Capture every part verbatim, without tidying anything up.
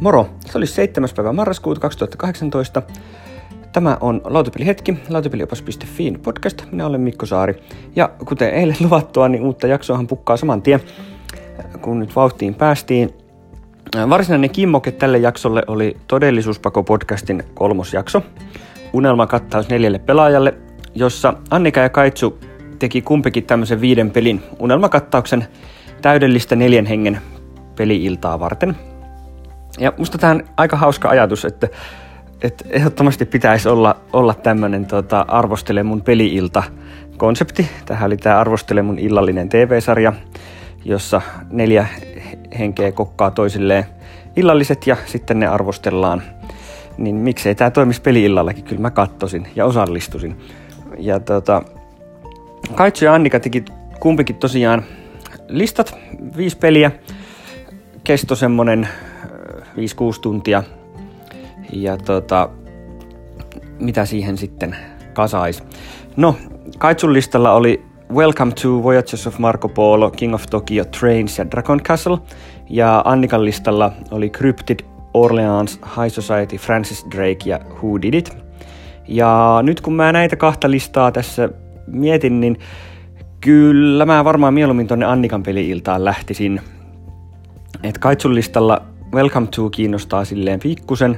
Moro! Se oli seitsemäs päivä marraskuuta kaksituhattakahdeksantoista. Tämä on Lautapelihetki, lautapeliopas piste fi podcast. Minä olen Mikko Saari. Ja kuten eilen luvattua, niin uutta jaksoahan pukkaa saman tien, kun nyt vauhtiin päästiin. Varsinainen kimmoke tälle jaksolle oli Todellisuuspako-podcastin kolmosjakso. Unelmakattaus neljälle pelaajalle, jossa Annika ja Kaitsu teki kumpikin tämmöisen viiden pelin unelmakattauksen täydellistä neljän hengen peli-iltaa varten. Ja musta tämä on aika hauska ajatus, että, että ehdottomasti pitäisi olla, olla tämmöinen tota, arvostele mun peli-ilta-konsepti. Tähän oli tämä arvostele mun illallinen T V-sarja, jossa neljä henkeä kokkaa toisilleen illalliset ja sitten ne arvostellaan. Niin miksei tämä toimisi peli-illallakin, kyllä mä kattosin ja osallistusin. Ja tota, Kaitsu ja Annika teki kumpikin tosiaan listat, viisi peliä, kesto semmonen viisi kuusi tuntia ja tota, mitä siihen sitten kasais. No, Kaitsun listalla oli Welcome to Voyages of Marco Polo, King of Tokyo, Trains ja Dragon Castle, ja Annikan listalla oli Cryptid, Orleans, High Society, Francis Drake ja Who Did It. Ja nyt kun mä näitä kahta listaa tässä mietin, niin kyllä mä varmaan mieluummin tonne Annikan peli-iltaan lähtisin. Et Kaitsun listalla Welcome to kiinnostaa silleen pikkusen.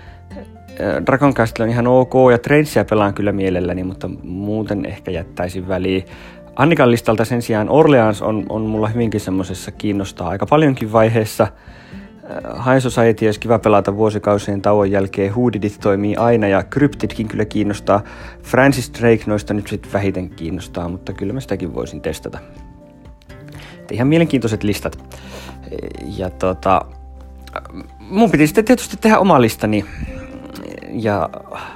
Dragon Castle on ihan ok ja Trainsia pelaan kyllä mielelläni, mutta muuten ehkä jättäisin väliin. Annikan listalta sen sijaan Orleans on, on mulla hyvinkin semmosessa kiinnostaa aika paljonkin vaiheessa. High Society olisi kiva pelata vuosikausien tauon jälkeen, Who Did It toimii aina ja Cryptidkin kyllä kiinnostaa. Francis Drake noista nyt sitten vähiten kiinnostaa, mutta kyllä mä sitäkin voisin testata. Et ihan mielenkiintoiset listat. Ja tota, mun piti sitten tietysti tehdä oma listani. Ja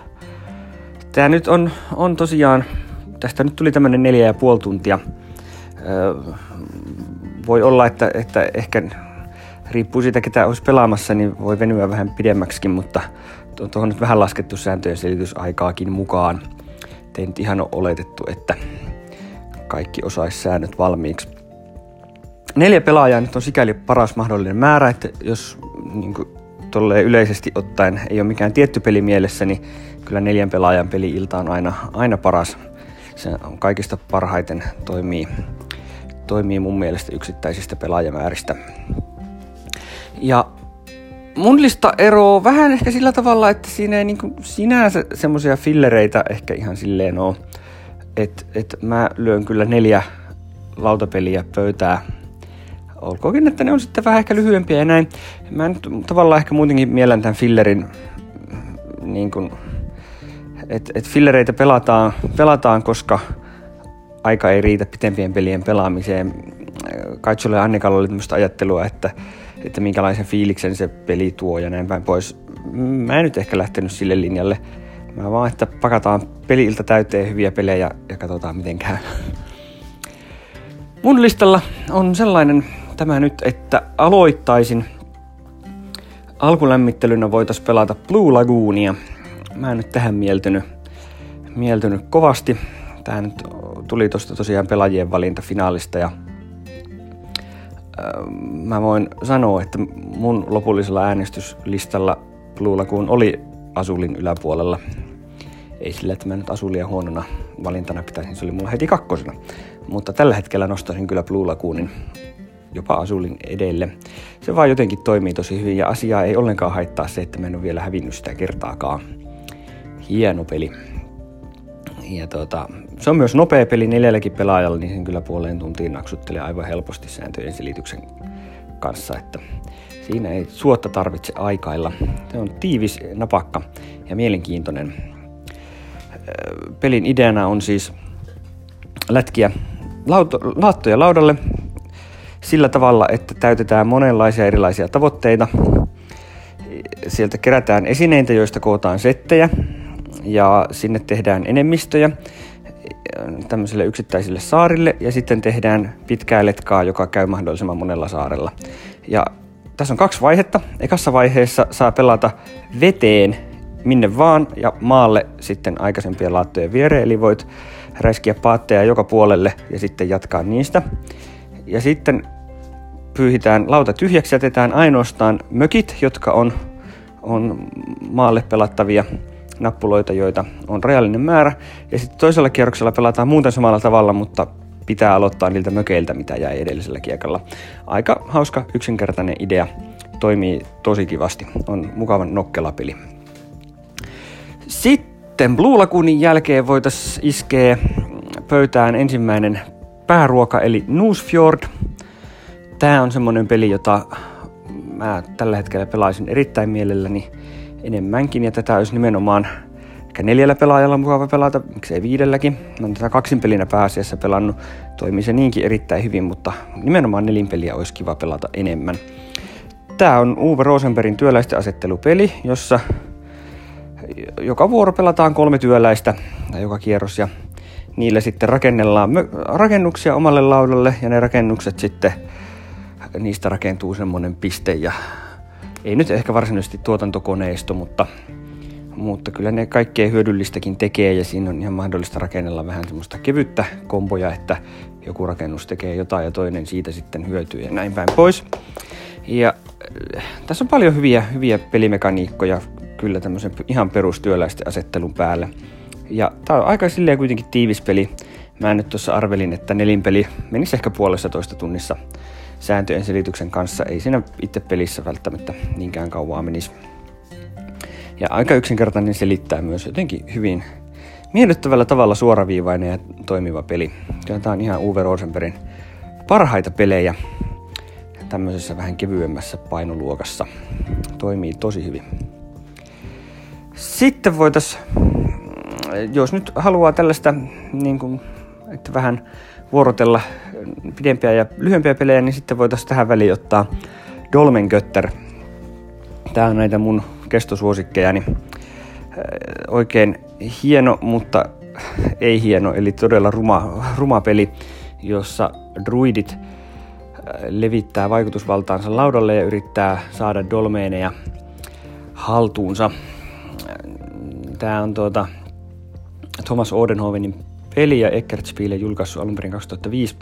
tää nyt on, on tosiaan, tästä nyt tuli tämmönen neljä ja puoli tuntia. Öö, voi olla, että, että ehkä riippuu siitä, ketä olisi pelaamassa, niin voi venyä vähän pidemmäksikin, mutta tuohon on nyt vähän laskettu sääntöjen selitysaikaakin mukaan. Ei nyt ihan ole oletettu, että kaikki osaisi säännöt valmiiksi. Neljä pelaajaa nyt on sikäli paras mahdollinen määrä, että jos niin kuin tolleen yleisesti ottaen ei ole mikään tietty peli mielessä, niin kyllä neljän pelaajan peli-ilta on aina, aina paras. Se on kaikista parhaiten toimii, toimii mun mielestä yksittäisistä pelaajamääristä. Ja mun lista eroo vähän ehkä sillä tavalla, että siinä ei niinku sinänsä semmoisia fillereitä ehkä ihan silleen ole. Että et mä lyön kyllä neljä lautapeliä pöytää. Olkoonkin, että ne on sitten vähän ehkä lyhyempiä ja näin. Mä nyt tavallaan ehkä muutenkin miellän tämän fillerin, niin kuin, että et fillereitä pelataan, pelataan, koska aika ei riitä pitempien pelien pelaamiseen. Kaitsulle ja Annikalla oli tämmöistä ajattelua, että, että minkälaisen fiiliksen se peli tuo ja näin päin pois. Mä en nyt ehkä lähtenyt sille linjalle. Mä vaan, että pakataan peli-ilta täyteen hyviä pelejä ja katsotaan miten käy. Mun listalla on sellainen tämä nyt, että aloittaisin. Alkulämmittelynä voitaisiin pelata Blue Lagoonia. Mä en nyt tähän mieltynyt, mieltynyt kovasti. Tää nyt tuli tosta tosiaan pelaajien valinta finaalista ja äh, mä voin sanoa, että mun lopullisella äänestyslistalla Blue Lagoon oli Azulin yläpuolella. Ei sillä, että mä nyt Azulia huonona valintana pitäisin, se oli mulla heti kakkosena. Mutta tällä hetkellä nostaisin kyllä Blue Lagoonin jopa Azulin edelle. Se vaan jotenkin toimii tosi hyvin ja asiaa ei ollenkaan haittaa se, että mä en ole vielä hävinnyt sitä kertaakaan. Hieno peli. Ja tota, se on myös nopea peli neljälläkin pelaajalla, niin sen kyllä puoleen tuntiin naksuttelee aivan helposti sääntöjen selityksen kanssa, että siinä ei suotta tarvitse aikailla. Se on tiivis, napakka ja mielenkiintoinen. Pelin ideana on siis lätkiä lauto, laattoja laudalle sillä tavalla, että täytetään monenlaisia erilaisia tavoitteita. Sieltä kerätään esineitä, joista kootaan settejä ja sinne tehdään enemmistöjä tämmöisille yksittäisille saarille ja sitten tehdään pitkää letkaa, joka käy mahdollisimman monella saarella. Ja tässä on kaksi vaihetta. Ekassa vaiheessa saa pelata veteen minne vaan ja maalle sitten aikaisempien laattojen viereen, eli voit räiskiä paatteja joka puolelle ja sitten jatkaa niistä. Ja sitten pyyhitään lauta tyhjäksi, jätetään ainoastaan mökit, jotka on, on maalle pelattavia nappuloita, joita on rajallinen määrä. Ja sitten toisella kierroksella pelataan muuten samalla tavalla, mutta pitää aloittaa niiltä mökeiltä, mitä jäi edellisellä kiekalla. Aika hauska, yksinkertainen idea. Toimii tosi kivasti. On mukavan nokkela peli. Sitten Blue Lagoonin jälkeen voitaisiin iskeä pöytään ensimmäinen pääruoka, eli Nusfjord. Tää on semmonen peli, jota mä tällä hetkellä pelaisin erittäin mielelläni enemmänkin. Ja tätä olisi nimenomaan ehkä neljällä pelaajalla mukava pelata, miksei viidelläkin. Mä oon tätä kaksinpelinä pääasiassa pelannut. Toimii se niinkin erittäin hyvin, mutta nimenomaan nelinpeliä olisi kiva pelata enemmän. Tää on Uwe Rosenbergin työläisten asettelupeli, jossa joka vuoro pelataan kolme työläistä tai joka kierros ja niillä sitten rakennellaan rakennuksia omalle laudalle ja ne rakennukset sitten, niistä rakentuu semmoinen piste ja ei nyt ehkä varsinaisesti tuotantokoneisto, mutta, mutta kyllä ne kaikkea hyödyllistäkin tekee ja siinä on ihan mahdollista rakennella vähän semmoista kevyttä komboja, että joku rakennus tekee jotain ja toinen siitä sitten hyötyy ja näin päin pois. Ja äh, tässä on paljon hyviä, hyviä pelimekaniikkoja kyllä tämmöisen ihan perustyöläisten asettelun päälle. Ja tää on aika silleen kuitenkin tiivis peli. Mä nyt tuossa arvelin, että nelinpeli menisi ehkä puolessa toista tunnissa sääntöjen selityksen kanssa. Ei siinä itse pelissä välttämättä niinkään kauaa menisi. Ja aika yksinkertainen selittää myös jotenkin hyvin miellyttävällä tavalla suoraviivainen ja toimiva peli. Kyllä tää on ihan Uwe Rosenbergin parhaita pelejä tämmöisessä vähän kevyemmässä painoluokassa. Toimii tosi hyvin. Sitten voitaisiin, jos nyt haluaa tällaista niin kuin, että vähän vuorotella pidempiä ja lyhyempiä pelejä, niin sitten voitaisiin tähän väliin ottaa Dolmengötter. Tää on näitä mun kestosuosikkejani. Oikein hieno, mutta ei hieno, eli todella ruma, ruma peli, jossa druidit levittää vaikutusvaltaansa laudalle ja yrittää saada dolmeeneja haltuunsa. Tää on tuota Thomas Odenhovenin peli ja Eckertspiele julkaissut alun perin kaksituhattaviisi.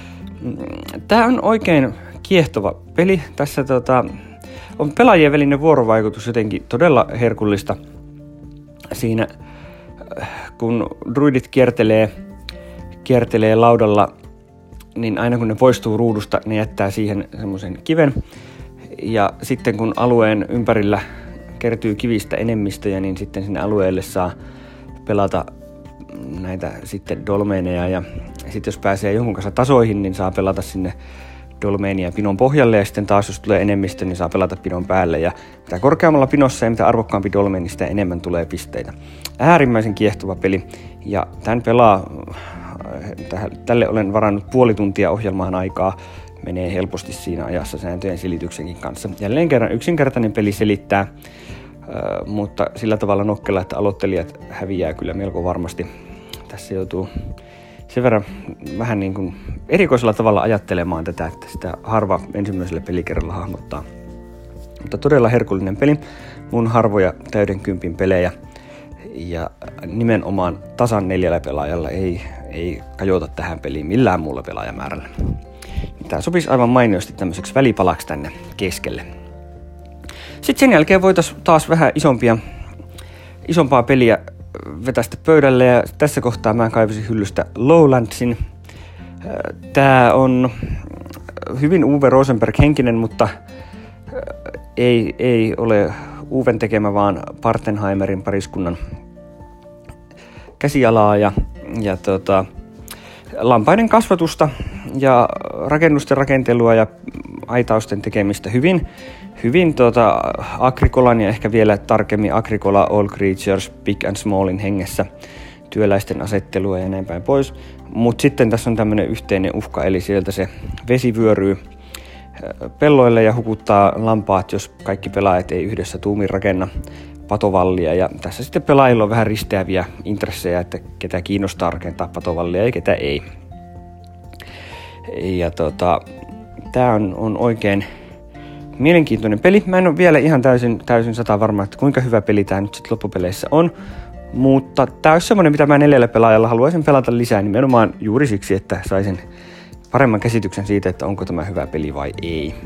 Tää on oikein kiehtova peli. Tässä tota, on pelaajien välinen vuorovaikutus jotenkin todella herkullista. Siinä kun druidit kiertelee, kiertelee laudalla, niin aina kun ne poistuu ruudusta, ne jättää siihen semmoisen kiven. Ja sitten kun alueen ympärillä kertyy kivistä enemmistöjä, niin sitten sinne alueelle saa pelata näitä sitten dolmeeneja. Ja sitten jos pääsee jonkun kanssa tasoihin, niin saa pelata sinne dolmeenia pinon pohjalle. Ja sitten taas jos tulee enemmistö, niin saa pelata pinon päälle. Ja mitä korkeammalla pinossa ja mitä arvokkaampi dolmeeni, sitä enemmän tulee pisteitä. Äärimmäisen kiehtova peli. Ja tämän pelaa, tälle olen varannut puoli tuntia ohjelmaan aikaa. Menee helposti siinä ajassa sääntöjen selityksenkin kanssa. Jälleen kerran yksinkertainen peli selittää, äh, mutta sillä tavalla nokkela, että aloittelijat häviää kyllä melko varmasti. Tässä joutuu sen verran vähän niin kuin erikoisella tavalla ajattelemaan tätä, että sitä harva ensimmäisellä pelikerralla hahmottaa. Mutta todella herkullinen peli, mun harvoja täyden kympin pelejä ja nimenomaan tasan neljällä pelaajalla ei, ei kajota tähän peliin millään muulla pelaajamäärällä. Tämä sopisi aivan mainiosti tämmöiseksi välipalaksi tänne keskelle. Sitten sen jälkeen voitaisiin taas vähän isompia, isompaa peliä vetästä pöydälle ja tässä kohtaa mä kaivasin hyllystä Lowlandsin. Tää on hyvin Uwe Rosenberg henkinen, mutta ei, ei ole Uven tekemä, vaan Partenheimerin pariskunnan käsialaa ja, ja tota, lampaiden kasvatusta ja rakennusten rakentelua ja aitausten tekemistä hyvin, hyvin tuota, Agricolan ja ehkä vielä tarkemmin Agricola All Creatures Big and Smallin hengessä työläisten asettelua ja näin päin pois. Mutta sitten tässä on tämmöinen yhteinen uhka, eli sieltä se vesi vyöryy pelloille ja hukuttaa lampaat, jos kaikki pelaajat ei yhdessä tuumin rakenna patovallia. Ja tässä sitten pelaajilla on vähän risteäviä intressejä, että ketä kiinnostaa rakentaa patovallia ja ketä ei. Ja tota, tää on, on oikein mielenkiintoinen peli. Mä en ole vielä ihan täysin, täysin sata varma, että kuinka hyvä peli tää nyt sit loppupeleissä on. Mutta tää olisi semmonen, mitä mä neljällä pelaajalla haluaisin pelata lisää nimenomaan juuri siksi, että saisin paremman käsityksen siitä, että onko tämä hyvä peli vai ei.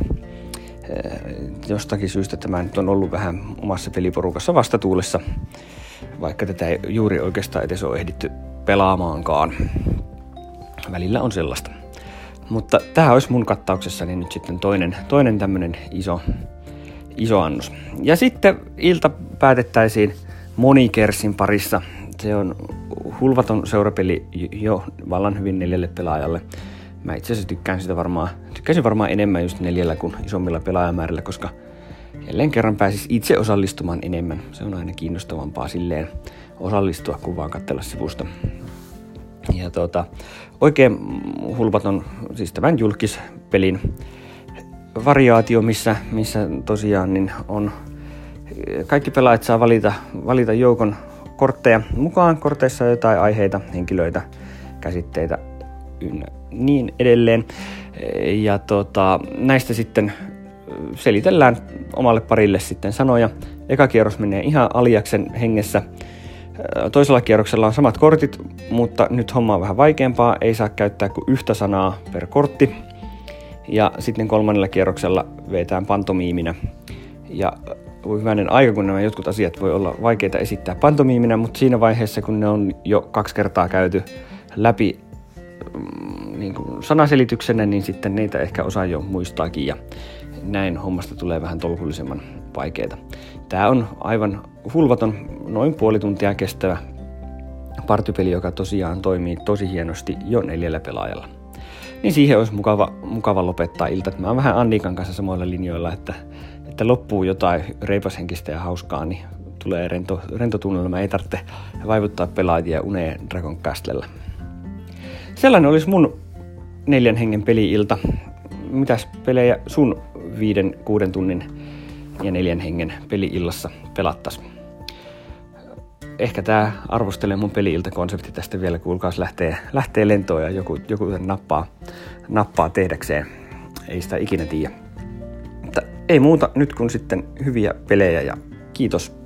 Jostakin syystä tämä nyt on ollut vähän omassa peliporukassa vastatuulessa, vaikka tätä ei juuri oikeastaan edes ole ehditty pelaamaankaan. Välillä on sellaista. Mutta tämä olisi mun kattauksessani nyt sitten toinen, toinen tämmöinen iso, iso annos. Ja sitten ilta päätettäisiin Monikersin parissa. Se on hulvaton seurapeli jo vallan hyvin neljälle pelaajalle. Mä itse asiassa tykkään sitä varmaan, tykkäisin varmaan enemmän just neljällä kuin isommilla pelaajamäärillä, koska jälleen kerran pääsis itse osallistumaan enemmän. Se on aina kiinnostavampaa silleen osallistua kuin vaan katsella sivusta. Ja tuota, oikein hulvaton, siis tämän julkispelin variaatio, missä, missä tosiaan niin on, kaikki pelaajat saa valita, valita joukon kortteja mukaan. Korteissa on jotain aiheita, henkilöitä, käsitteitä ynnä niin edelleen. Ja tota, näistä sitten selitellään omalle parille sitten sanoja. Eka kierros menee ihan Aliaksen hengessä. Toisella kierroksella on samat kortit, mutta nyt homma on vähän vaikeampaa. Ei saa käyttää kuin yhtä sanaa per kortti. Ja sitten kolmannella kierroksella vetään pantomiiminä. Ja voi hyvänen aika, kun nämä jotkut asiat voi olla vaikeita esittää pantomiiminä, mutta siinä vaiheessa, kun ne on jo kaksi kertaa käyty läpi niin kuin sanaselityksenä, niin sitten niitä ehkä osaa jo muistaakin. Ja näin hommasta tulee vähän tolkullisemman vaikeita. Tämä on aivan hulvaton, noin puoli tuntia kestävä partypeli, joka tosiaan toimii tosi hienosti jo neljällä pelaajalla. Niin siihen olisi mukava, mukava lopettaa ilta. Mä oon vähän Annikan kanssa samoilla linjoilla, että, että loppuu jotain reipashenkistä ja hauskaa, niin tulee rento, rento tunnelma, ei tarvitse vaivuttaa pelaajia uneen Dragon Castlella. Sellainen olisi mun neljän hengen peli-ilta. Mitäs pelejä sun viiden, kuuden tunnin ja neljän hengen peli-illassa pelattais? Ehkä tää arvostelee mun peli-ilta-konsepti tästä vielä, kuulkaas lähtee, lähtee lentoon ja joku, joku sen nappaa, nappaa tehdäkseen. Ei sitä ikinä tiedä. Mutta ei muuta nyt kun sitten hyviä pelejä ja kiitos